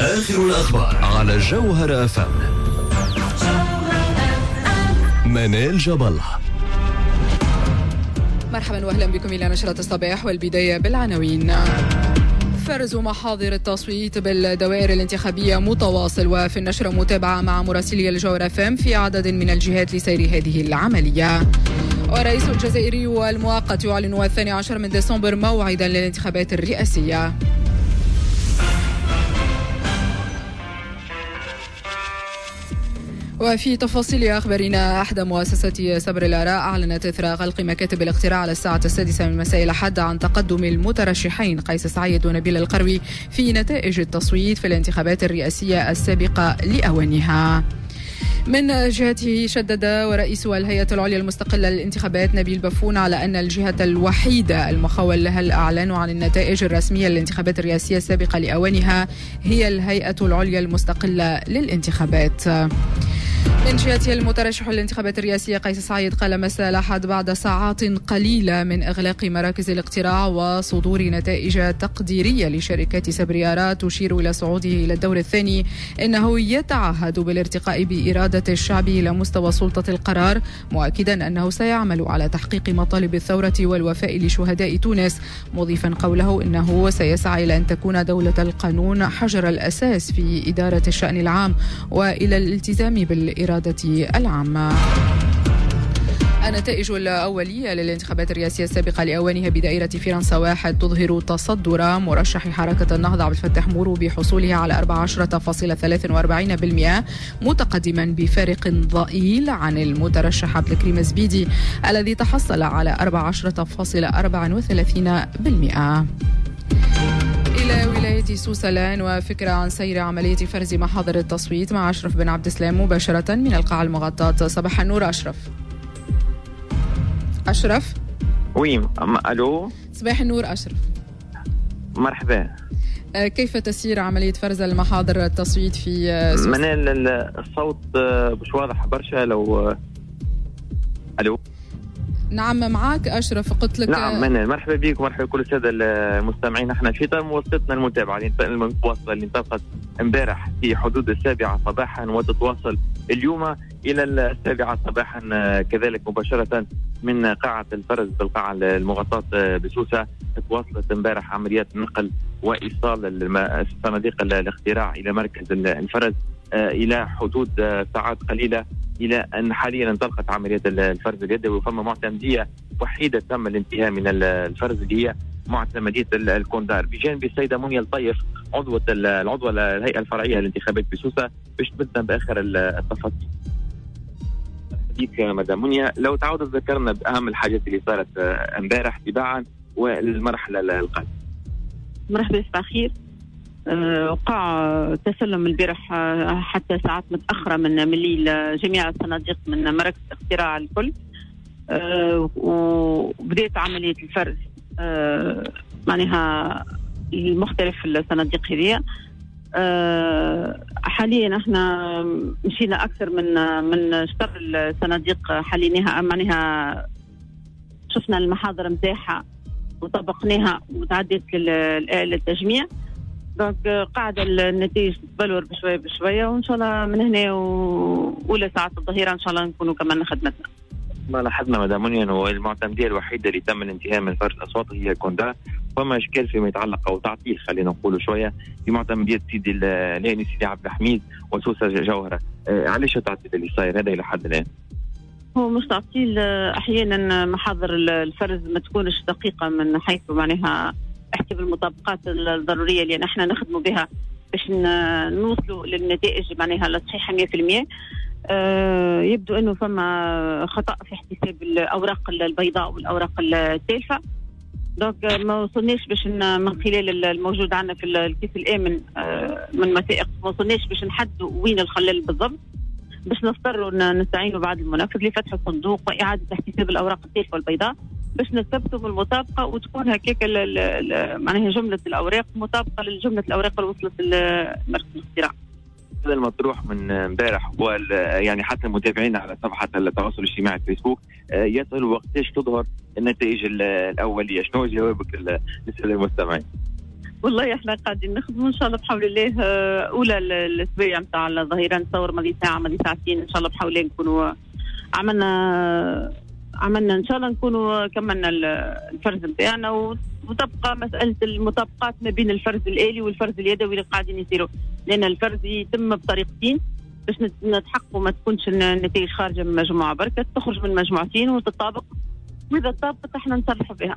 آخر الأخبار على جوهر FM. منال جبل. مرحبا واهلا بكم إلى نشرة الصباح، والبداية بالعناوين. فرز محاضر التصويت بالدوائر الانتخابية متواصل، وفي النشرة متابعة مع مراسلي الجوهر FM في عدد من الجهات لسير هذه العملية. ورئيس الجزائري والمؤقت يعلن 12 من ديسمبر موعدا للانتخابات الرئاسية. وفي تفاصيل أخبارنا، أحدى مؤسسة سبر الآراء أعلنت إثر غلق مكاتب الاقتراع على الساعة 6 من مساء الأحد عن تقدم المترشحين قيس سعيد ونبيل القروي في نتائج التصويت في الانتخابات الرئاسية السابقة لأوانها. من جهته شدد ورئيس الهيئة العليا المستقلة للانتخابات نبيل بافون على أن الجهة الوحيدة المخول لها الإعلان عن النتائج الرسمية للانتخابات الرئاسية السابقة لأوانها هي الهيئة العليا المستقلة للانتخابات. من جهته المترشح للانتخابات الرئاسية قيس سعيد قال مساء الأحد بعد ساعات قليلة من إغلاق مراكز الاقتراع وصدور نتائج تقديرية لشركات سبر آراء تشير إلى صعوده إلى الدور الثاني إنه يتعهد بالارتقاء بإرادة الشعب إلى مستوى سلطة القرار، مؤكدا أنه سيعمل على تحقيق مطالب الثورة والوفاء لشهداء تونس، مضيفا قوله إنه سيسعى إلى أن تكون دولة القانون حجر الأساس في إدارة الشأن العام وإلى الالتزام بالإرادة العامة. النتائج الأولية للانتخابات الرئاسية السابقة لأوانها بدائرة فرنسا 1 تظهر تصدر مرشح حركة النهضة عبد الفتاح مورو بحصوله على 14.43%، متقدما بفارق ضئيل عن المترشح عبد الكريم الزبيدي الذي تحصل على 14.34%. إلى ولاية سوسة الآن، وفكرة عن سير عملية فرز محاضر التصويت مع أشرف بن عبد السلام مباشرة من القاعة المغطاة. صباح النور أشرف. أشرف وي ألو. صباح النور أشرف. مرحبا. كيف تسير عملية فرز المحاضر التصويت في سوسة؟ من الصوت مش واضح برشا لو ألو. نعم معك أشرف، قلت لك. نعم منال، مرحبا بك ومرحبا بكل السادة المستمعين. احنا في موصلتنا المتابعة المتواصلة اللي انطلقت امبارح في حدود 7 صباحا وتتواصل اليوم إلى 7 صباحا كذلك مباشرة من قاعة الفرز بالقاعة المغطاة بسوسة. تواصلت امبارح عمليات نقل وإيصال صناديق الاقتراع إلى مركز الفرز إلى حدود ساعات قليلة، إلى أن حاليا انطلقت عملية الفرز اليدوي، وفما معتمدية وحيدة تم الانتهاء من الفرز اللي هي معتمدية الكوندار بجانب السيدة منيا الطيف عضوة الهيئة الفرعية للانتخابات بسوسة باش تمدنا بآخر التفاصيل. ديك مدام منيا، لو تعود ذكرنا بأهم الحاجات اللي صارت امبارح تباعا والمرحلة القادمة. مرحبا، صباح الخير. وقع تسلم البارح حتى ساعات متأخرة من الليل جميع الصناديق من مراكز الاقتراع الكل، وبدأت عملية الفرز معناها المختلف الصناديق هذه. حاليا احنا مشينا أكثر من شطر الصناديق حليناها، معناها شفنا المحاضر متاعها وطبقناها وتعدت للآلة التجميع. دونك قاعدة النتائج تتبلور بشوية بشوية، وإن شاء الله من هنا أولى ساعات الظهيرة إن شاء الله نكونوا كمان خدمتنا. ما لاحظنا مدام منيا أنه المعتمدية الوحيدة اللي تم الانتهاء من فرز الأصوات هي الكوندا، فما إشكال فيما يتعلق أو تعطيل خلينا نقولوا شوية في معتمدية سيدي الهاني سيدي عبد الحميد وسوسة جوهرة. علاش التعطيل اللي صاير هذا إلى حد الآن؟ هو مش تعطيل، أحيانا محاضر الفرز ما تكونش دقيقة من حيث معناها احسب المطابقات الضرورية اللي نحن نخدموا بها باش نوصلوا للنتائج معناها الصحيحة 100%. يبدو أنه فما خطأ في احتساب الأوراق البيضاء والأوراق التالفة. دونك ما وصلناش باش من خلال الموجود عندنا في الكيس الآمن من وثائق، ما وصلناش باش نحدوا وين الخلل بالضبط، باش نضطروا نستعينوا بعد المنفذ لفتح الصندوق وإعادة احتساب الأوراق التالفة والبيضاء باش نثبتوا بالمطابقة وتكون هكاك معناها جملة الأوراق مطابقة للجملة الأوراق اللي وصلت لمركز الاقتراع. هذا المطروح من امبارح يعني حتى المتابعين على صفحة التواصل الاجتماعي فيسبوك يسألوا وقتاش تظهر النتائج الأولية. شنو جوابك للسادة المستمعين؟ والله احنا قاعدين نخدموا ان شاء الله بحول الله. اولى الاسبوع نتاع الظهيره نتصور ماضي ساعه ماضي ساعتين ان شاء الله بحول الله نكونوا عملنا ان شاء الله نكونوا كملنا الفرز نتاعنا، وتبقى مساله المطابقات ما بين الفرز الالي والفرز اليدوي اللي قاعدين يصيروا، لان الفرز يتم بطريقتين باش نتحققوا ما تكونش النتائج خارجه من مجموعه بركه، تخرج من مجموعتين وتطابق، واذا طابقت احنا نصلحوا بها.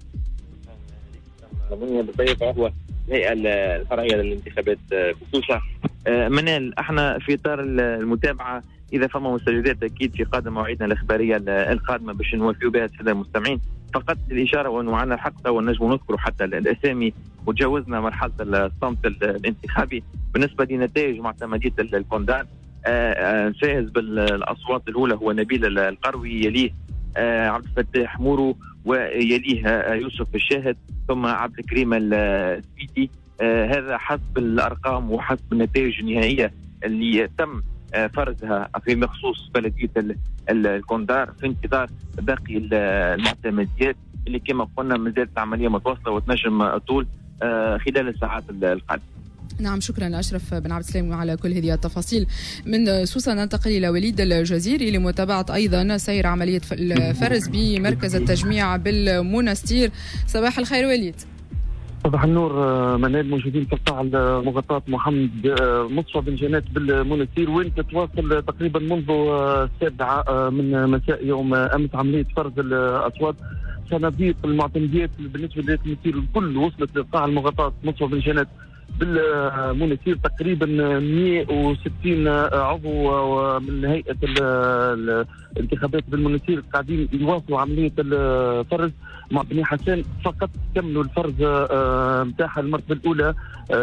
بالطريقه هو الهيئه الفرعيه للانتخابات بسوسه. منال، احنا في اطار المتابعه اذا فما مستجدات اكيد في قادم مواعيدنا الاخباريه القادمه باش نوفيوا بها الساده المستمعين. فقط الاشاره وانه معنا الحق ونجم نذكر حتى الاسامي وتجاوزنا مرحله الصمت الانتخابي بالنسبه لنتائج معتمديه الكوندار. الفائز بالاصوات الاولى هو نبيل القروي، يليه عبد الفتاح مورو، ويليه يوسف الشاهد، ثم عبد الكريم السبيتي. هذا حسب الارقام وحسب النتائج النهائيه اللي تم فرزها في مخصوص بلديه الكوندار، في انتظار باقي المعتمديات اللي كما قلنا مازالت عمليه متواصله وتنجم طول خلال الساعات القادمه. نعم، شكرا لأشرف بن عبد السلام على كل هذه التفاصيل. من سوسة ننتقل إلى وليد الجزيري لمتابعة أيضا سير عملية الفرز بمركز التجميع بالمنستير. صباح الخير وليد. صباح النور منال، موجودين في القاعة المغطاة محمد مصطفى بن جنات بالمنستير، وين تتواصل تقريبا منذ 7 من مساء يوم أمس عملية فرز الأصوات. صناديق المعتمديات بالنسبة للمنستير الكل وصلت للقاعة المغطاة مصطفى بن جنات بالمنستير، تقريبا 160 عضو من هيئة الانتخابات بالمنستير قاعدين يواصلوا عملية الفرز. مع بني حسان فقط كملوا الفرز نتاعها المرتبة الأولى.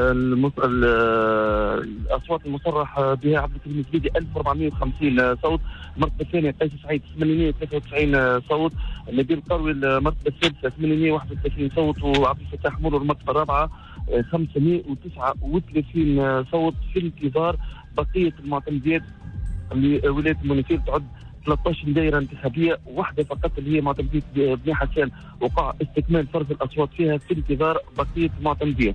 الأصوات المصرح بها عبد الكريم الزبيدي 1450 صوت، المرتبة الثانية قيس سعيد 893 صوت، نبيل القروي المرتبة الثالثة 831 صوت، وعبد الفتاح مورو المرتبة الرابعة 539 صوت، في انتظار بقية المعتمديات لولاية المنستير. تعد 13 دائرة انتخابية، واحدة فقط اللي هي معتمدية بني حسان وقع استكمال فرز الأصوات فيها في انتظار بقية المعتمدية.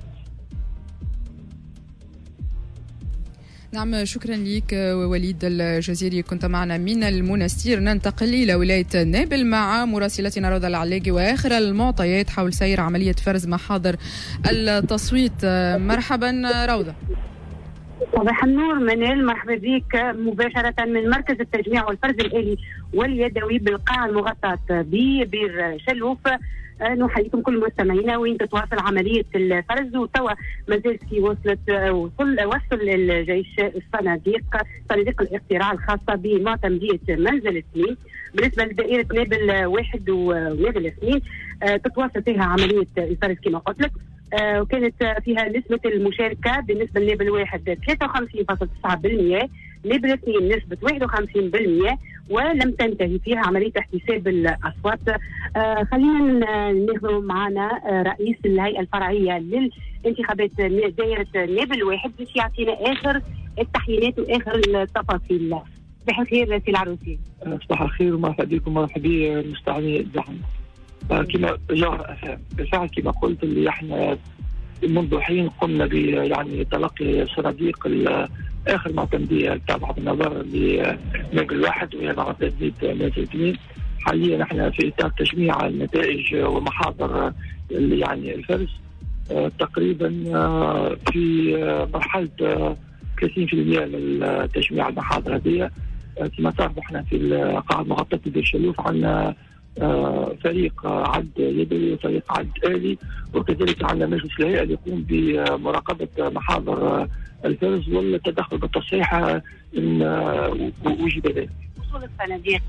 نعم، شكرا لك وليد الجزيري، كنت معنا من المنستير. ننتقل إلى ولاية نابل مع مراسلتنا روضة العلاقي وآخر المعطيات حول سير عملية فرز محاضر التصويت. مرحبا روضة. صباح النور منال، مرحبا بك مباشرة من مركز التجميع والفرز الآلي واليدوي بالقاعة المغطاة ببير شلوف. نحييكم كل مستمعينا وين تتواصل عملية الفرز، وتوا مازالت كي وصل الجيش صناديق الاقتراع الخاصة بمعتمدية منزل اثنين. بالنسبة لدائرة نابل 1 ونابل 2 تتواصل فيها عملية الفرز كما قلت لك، وكانت فيها نسبة المشاركة بالنسبة لنابل 1 53.9%، نابل 2 نسبة 51%، ولم تنتهي فيها عملية احتساب الأصوات. خلينا ناخذ معنا رئيس الهيئة الفرعية للانتخابات دائرة نابل 1 باش يعطينا آخر التحليلات وآخر التفاصيل. صباح الخير سي العروسي. صباح الخير ومرحبا بكم ومرحبا بمستمعي الدعم. كما بالفعل كما قلت اللي احنا منذ حين قمنا ب يعني تلقي صناديق اخر معتمديه تابعه بالنظر لنابل 1 وهي معتمديه نابل 2. حاليا احنا في اطار تجميع النتائج ومحاضر يعني الفرز، تقريبا في مرحله 30% من تجميع المحاضر هذه. كما تعرفوا احنا في القاعه المغطاه بير شلوف عندنا فريق عد يدوي وفريق عد آلي، وكذلك عندنا مجلس الهيئة اللي يقوم بمراقبة محاضر الفرز والتدخل بالتصحيح إن وجد ذلك. وصول الصناديق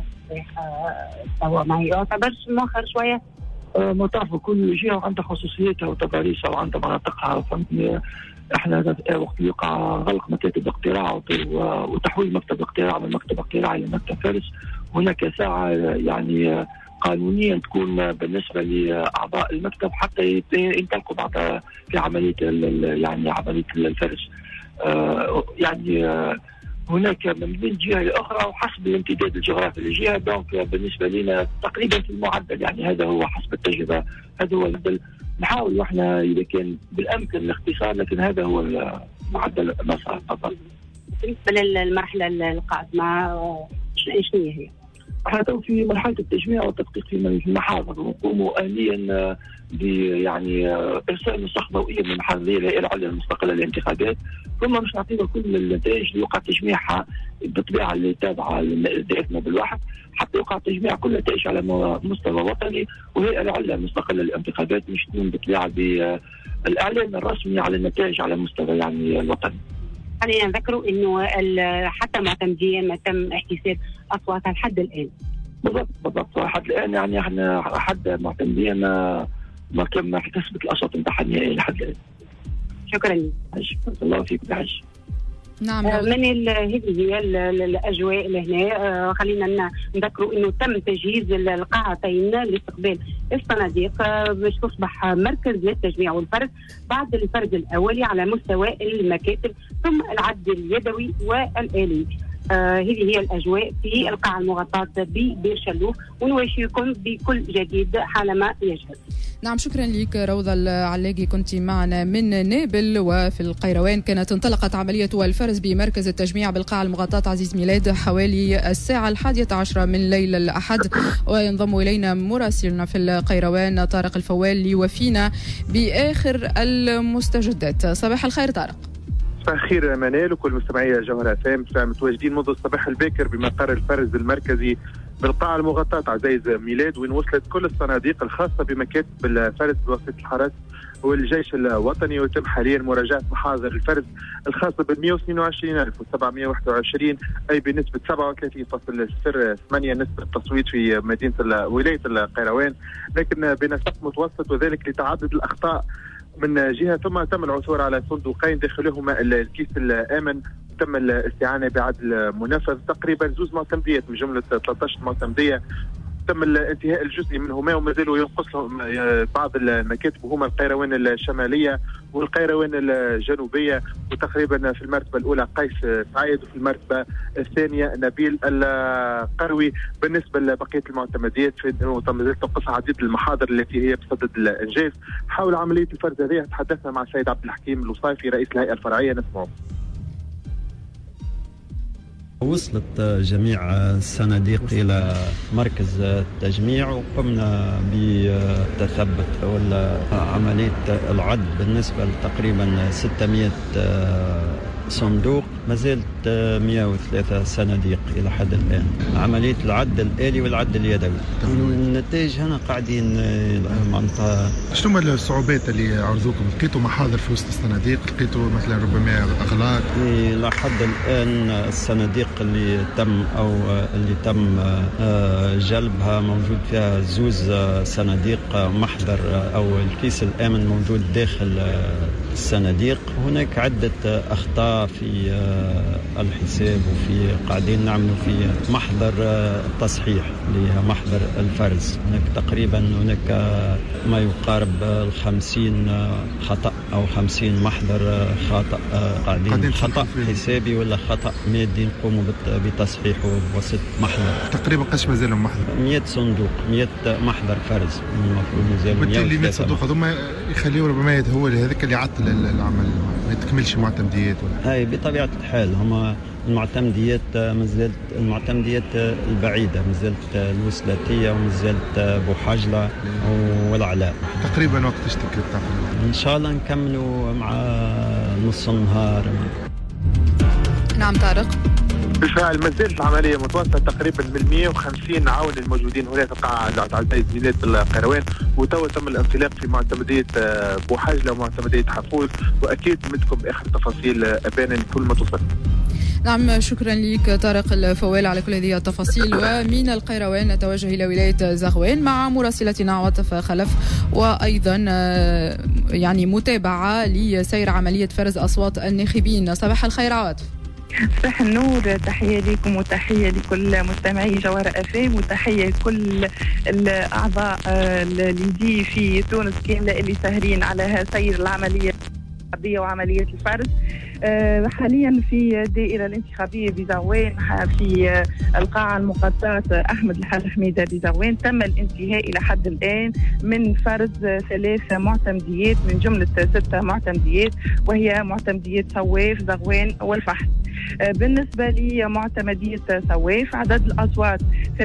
توا ما يعتبرش مؤخر شوية؟ تعرفوا كل جهة عندها خصوصيتها وتضاريسها وعندها مناطقها، فهمتني. احنا وقت يقع غلق مكاتب اقتراع وتحويل مكتب اقتراع من مكتب اقتراع الى مكتب فرز، هناك ساعه يعني قانونيا تكون بالنسبه لاعضاء المكتب حتى ينطلقوا بعد في عمليه يعني عمليه الفرز. يعني هناك من بين جهه لاخرى وحسب الامتداد الجغرافي للجهه. دونك بالنسبه لنا تقريبا في المعدل، يعني هذا هو حسب التجربه، هذا هو نحاول احنا اذا كان بالامكن الاختصار، لكن هذا هو معدل المسار فقط. بالنسبه للمرحله القادمه شنو هي؟ احنا تو في مرحله التجميع والتدقيق في المحاضر، ونقوموا آليا يعني ارسال نسخ ضوئيه من المحاضر الى العليا المستقله للانتخابات، ثم مش نعطينا كل النتائج اللي يوقع تجميعها بالطبيعه اللي تابعه لدائرتنا بالواحد، حتى يوقع تجميع كل النتائج على مستوى وطني، وهي العليا المستقله للانتخابات مش تكون بالطبيعه بالاعلان الرسمي على النتائج على مستوى يعني الوطني. خلينا نذكروا انه حتى معتمديا ما تم احتساب اصواتها لحد الان. بالضبط لحد الان يعني احنا حد معتمديا ما تم احتسبت الاصوات نتاعها النهائيه لحد الان. شكرا لك. الله فيك بحاجه. نعم. من هذه هي الاجواء لهنا. خلينا نذكروا انه تم تجهيز القاعتين لاستقبال الصناديق باش تصبح مركز للتجميع والفرز بعد الفرز الاولي على مستوى المكاتب، ثم العد اليدوي والآلي. هذه هي الأجواء في القاعة المغطاة ببير شلوف، ونواشيكم بكل جديد حالما يجهز. نعم، شكرا لك روضة العلاقي، كنت معنا من نابل. وفي القيروان كانت انطلقت عملية الفرز بمركز التجميع بالقاعة المغطاة عزيز ميلاد حوالي الساعة 11 من ليل الأحد. وينضم إلينا مراسلنا في القيروان طارق الفوال ليوفينا بآخر المستجدات. صباح الخير طارق. صباح الخير منال وكل مستمعي جوهر FM. متواجدين منذ الصباح الباكر بمقر الفرز المركزي بالقاعة المغطاة عزيز ميلاد، وين وصلت كل الصناديق الخاصة بمكاتب الفرز بواسطة الحرس والجيش الوطني. ويتم حاليا مراجعة محاضر الفرز الخاصة بال 122,721 أي بنسبة 37.08 نسبة التصويت في مدينة ولاية القيروان، لكن بنسق متوسط، وذلك لتعدد الأخطاء من جهة. ثم تم العثور على صندوقين داخلهما الكيس الآمن، تم الاستعانة بعدل منفذ تقريبا 2 معتمديات من جملة 13 معتمدية، تم الانتهاء الجزئي منهما وما زالوا ينقصهم بعض المكاتب، وهما القيروان الشمالية والقيروان الجنوبية. وتقريبا في المرتبة الأولى قيس سعيد، وفي المرتبة الثانية نبيل القروي. بالنسبة لبقية المعتمديات ما زالت تنقص عديد المحاضر التي هي بصدد الإنجاز. حول عملية الفرز هذه تحدثنا مع السيد عبد الحكيم الوصيفي رئيس الهيئة الفرعية، نسمعه. وصلت جميع الصناديق إلى مركز التجميع، وقمنا بتثبت ولا عملية العد بالنسبة لتقريبا 600 صندوق، ما زالت 103 صناديق إلى حد الآن. عملية العد الآلي والعد اليدوي. النتائج هنا قاعدين معناتها. شنو الصعوبات اللي عرضوكم؟ لقيتوا محاضر في وسط الصناديق؟ لقيتوا مثلا ربما أغلاط؟ إلى حد الآن الصناديق اللي تم جلبها موجود فيها 2 صناديق محضر أو الكيس الآمن موجود داخل الصناديق. هناك عدة أخطاء في الحساب، وفي قاعدين نعملوا في محضر تصحيح لمحضر الفرز. هناك تقريبا ما يقارب 50 خطأ أو 50 محضر خطأ، قاعدين خطأ حسابي ولا خطأ مادي نقوموا بتصحيحه بواسطة محضر. تقريبا قداش مازال محضر؟ 100 صندوق، 100 محضر فرز. المفروض مازال 100 صندوق هذوما يخليوا ربما هو هذاك اللي عطل العمل، ما يتكملش معتمديات ولا هاي. بطبيعة الحال هما المعتمديات مازالت المعتمديات البعيدة، مازالت الوسلاتية ومازالت بوحجلة والعلاء. تقريبا وقتاش تقريبا؟ إن شاء الله نكملوا مع نص النهار. نعم طارق. بالفعل ما زالت العملية متواصلة تقريبا من 150 عون الموجودين هنا في قاعة عزيز ميلاد القيروان، وتوا تم الانطلاق في معتمدية بوحجلة ومعتمدية حفوظ، وأكيد منكم آخر تفاصيل أبانا كل ما توصل. نعم، شكرا لك طارق الفوال على كل هذه التفاصيل. ومن القيروان نتوجه إلى ولاية زغوان مع مراسلتنا عاطف خلف، وأيضا يعني متابعة لسير عملية فرز أصوات الناخبين. صباح الخير عاطف. صباح النور، تحية لكم وتحية لكل مستمعي جوهر FM، وتحية لكل الأعضاء اللي في تونس كاملة اللي ساهرين على سير العملية الانتخابية وعملية الفرز. حاليا في الدائرة الانتخابية بزغوان في القاعة المقاطعة أحمد الحاج حميدة بزغوان تم الانتهاء إلى حد الآن من فرز 3 معتمديات من جملة 6 معتمديات، وهي معتمدية سواف زغوان والفحص. بالنسبة لمعتمدية سواف عدد الأصوات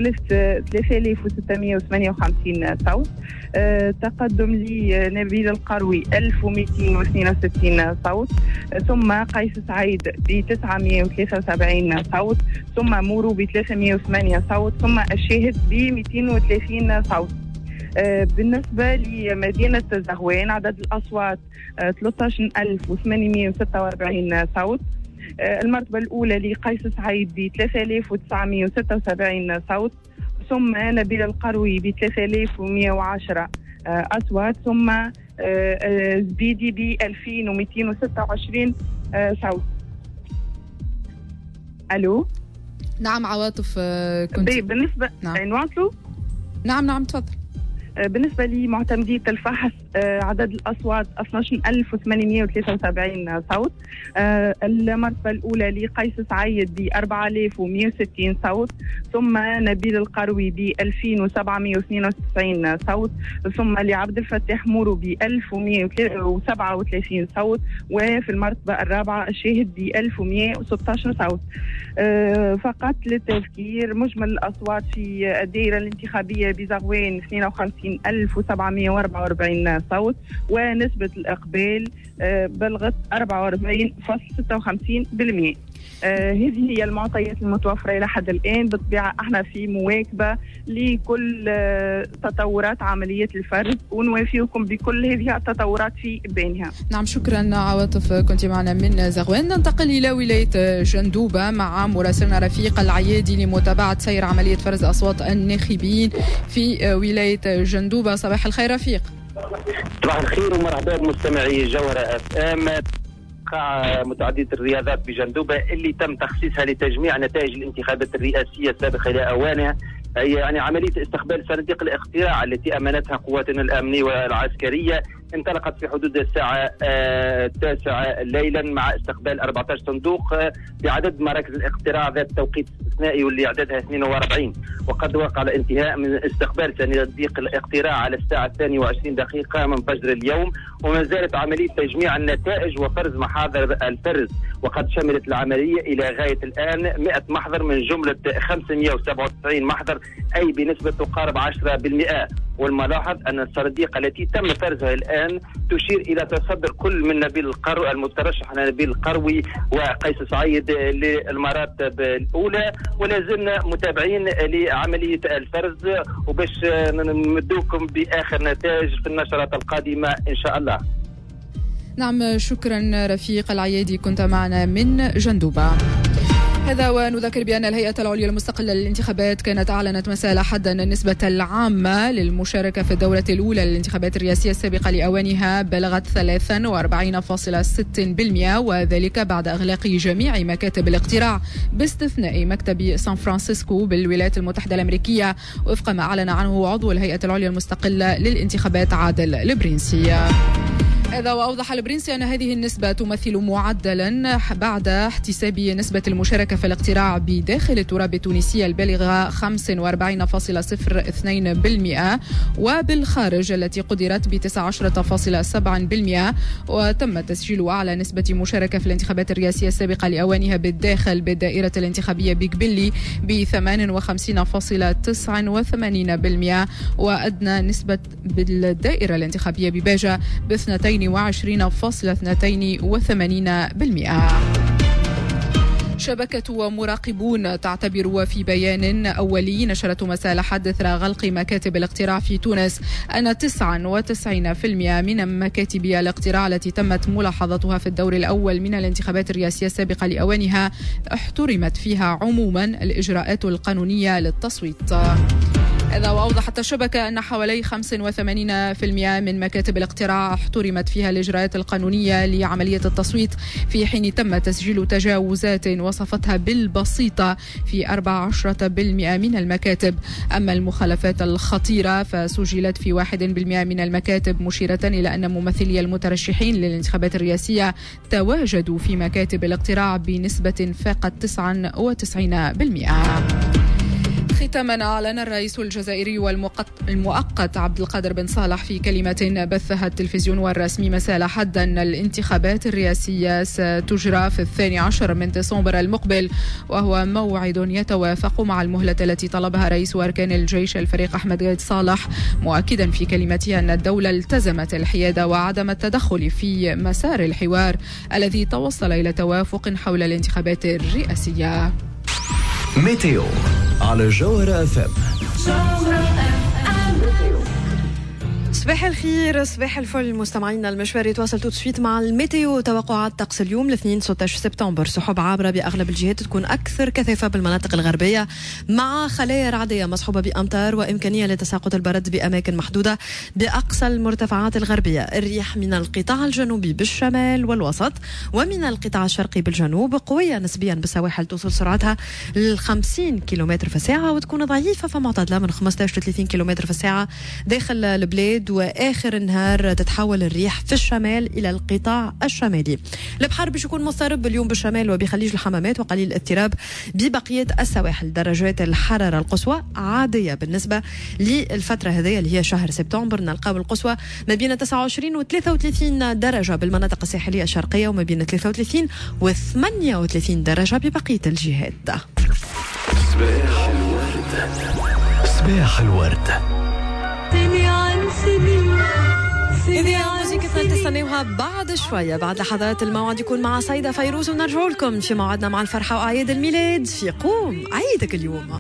3658 صوت، تقدم لنبيل القروي 1262 صوت، ثم قيس سعيد ب 973 صوت، ثم مورو ب 308 صوت، ثم الشاهد ب 230 صوت. بالنسبة لمدينة زغوان عدد الأصوات 13846 صوت، المرتبة الأولى لقيس سعيد ب 3976 صوت، ثم نبيل القروي ب 3110 أصوات، ثم زبيدي ب 2226 صوت. ألو. نعم عواطف كنت بالنسبة نواصلوا. نعم تفضل. بالنسبة لمعتمدية الفحص عدد الأصوات 12873 صوت، المرتبة الأولى لقيس سعيد ب 4160 صوت، ثم نبيل القروي ب 2792 صوت، ثم لعبد الفتاح مورو ب 1137 صوت، وفي المرتبة الرابعة الشاهد ب 1116 صوت. فقط للتذكير مجمل الأصوات في الدائرة الانتخابية بزغوان 52744 صوت، ونسبة الإقبال بلغت 44.56%. هذه هي المعطيات المتوفرة إلى حد الآن. بالطبيعة احنا في مواكبة لكل تطورات عملية الفرز ونوافيكم بكل هذه التطورات في بينها. نعم شكرا عواطف، كنت معنا من زغوان. ننتقل إلى ولاية جندوبة مع مراسلنا رفيق العيادي لمتابعة سير عملية فرز أصوات الناخبين في ولاية جندوبة. صباح الخير رفيق. صباح الخير ومرحبا بمستمعي جوهرة اف ام. قاعة متعددة الرياضات بجندوبة اللي تم تخصيصها لتجميع نتائج الانتخابات الرئاسية السابقة إلى أوانها، هي يعني عملية استقبال صناديق الاقتراع التي أمنتها قواتنا الأمنية والعسكرية، انطلقت في حدود الساعة 9 ليلا مع استقبال 14 صندوق بعدد مراكز الاقتراع ذات توقيت استثنائي واللي عددها 42، وقد وقع الانتهاء من استقبال صناديق الاقتراع على الساعة 22 من فجر اليوم، وما زالت عملية تجميع النتائج وفرز محاضر الفرز، وقد شملت العملية إلى غاية الآن 100 محضر من جملة 597 محضر، أي بنسبة تقارب 10%. والملاحظ أن الصناديق التي تم فرزها الآن تشير إلى تصدر كل من نبيل القروي المترشح نبيل القروي وقيس سعيد للمراتب الأولى، ولا زلنا متابعين لعملية الفرز وباش نمدوكم بآخر نتائج في النشرات القادمة إن شاء الله. نعم شكرا رفيق العيادي، كنت معنا من جندوبة. هذا ونذكر بأن الهيئة العليا المستقلة للانتخابات كانت أعلنت مساء الأحد أن النسبة العامة للمشاركة في الدورة الأولى للانتخابات الرئاسية السابقة لأوانها بلغت 43.6%، وذلك بعد إغلاق جميع مكاتب الاقتراع باستثناء مكتب سان فرانسيسكو بالولايات المتحدة الأمريكية، وفق ما أعلن عنه عضو الهيئة العليا المستقلة للانتخابات عادل البرنسي. هذا وأوضح البرنسي أن هذه النسبة تمثل معدلا بعد احتساب نسبة المشاركة في الاقتراع بداخل التراب التونسية البالغة 45.02%، وبالخارج التي قدرت ب 19.7%، وتم تسجيل أعلى نسبة مشاركة في الانتخابات الرئاسية السابقة لأوانها بالداخل بالدائرة الانتخابية بقبلي ب 58.89%، وأدنى نسبة بالدائرة الانتخابية بباجة ب 22.82%. شبكة مراقبون تعتبر في بيان أولي نشرته مساء الأحد إثر غلق مكاتب الاقتراع في تونس أن 99% من مكاتب الاقتراع التي تمت ملاحظتها في الدور الأول من الانتخابات الرئاسية السابقة لأوانها احترمت فيها عموما الإجراءات القانونية للتصويت. إذا وأوضحت الشبكة أن حوالي 85% من مكاتب الاقتراع احترمت فيها الإجراءات القانونية لعملية التصويت، في حين تم تسجيل تجاوزات وصفتها بالبسيطة في 14% من المكاتب. أما المخالفات الخطيرة فسجلت في 1% من المكاتب، مشيرة إلى أن ممثلي المترشحين للانتخابات الرئاسية تواجدوا في مكاتب الاقتراع بنسبة فاقت 99%. ختاما، أعلن الرئيس الجزائري والمؤقت عبد القادر بن صالح في كلمة بثها التلفزيون الرسمي مساء الأحد أن الانتخابات الرئاسية ستجرى في 12 من ديسمبر المقبل، وهو موعد يتوافق مع المهلة التي طلبها رئيس أركان الجيش الفريق أحمد غايد صالح، مؤكدا في كلمته أن الدولة التزمت الحيادة وعدم التدخل في مسار الحوار الذي توصل إلى توافق حول الانتخابات الرئاسية. ميتيو على جوهرة أفام. صباح الخير، صباح الفل مستمعينا. المشوار يتواصل تو سويت مع الميتيو. توقعات طقس اليوم الاثنين 16 سبتمبر، سحب عابرة بأغلب الجهات، تكون أكثر كثافة بالمناطق الغربية مع خلايا رعدية مصحوبة بأمطار وإمكانية لتساقط البرد بأماكن محدودة بأقصى المرتفعات الغربية. الرياح من القطاع الجنوبي بالشمال والوسط ومن القطاع الشرقي بالجنوب قوية نسبيا بالسواحل، توصل سرعتها ل 50 كيلومتر في الساعة، وتكون ضعيفة فمعتدلة من 15 ل 30 كيلومتر في الساعة داخل البلاد. واخر النهار تتحول الريح في الشمال الى القطاع الشمالي. البحر باش يكون مضطرب اليوم بالشمال وبخليج الحمامات وقليل الاضطراب ببقيه السواحل. درجات الحراره القصوى عاديه بالنسبه للفتره هذه اللي هي شهر سبتمبر. نلقاو القصوى ما بين 29 و 33 درجه بالمناطق الساحليه الشرقيه، وما بين 33 و 38 درجه ببقيه الجهات. صباح الورد، صباح الورد. إذا موسيقتنا تستنوها بعد شوية، بعد لحظات الموعد يكون مع سيدة فيروز، ونرجع لكم في موعدنا مع الفرحة وأعياد الميلاد في قوم عيدك اليوم.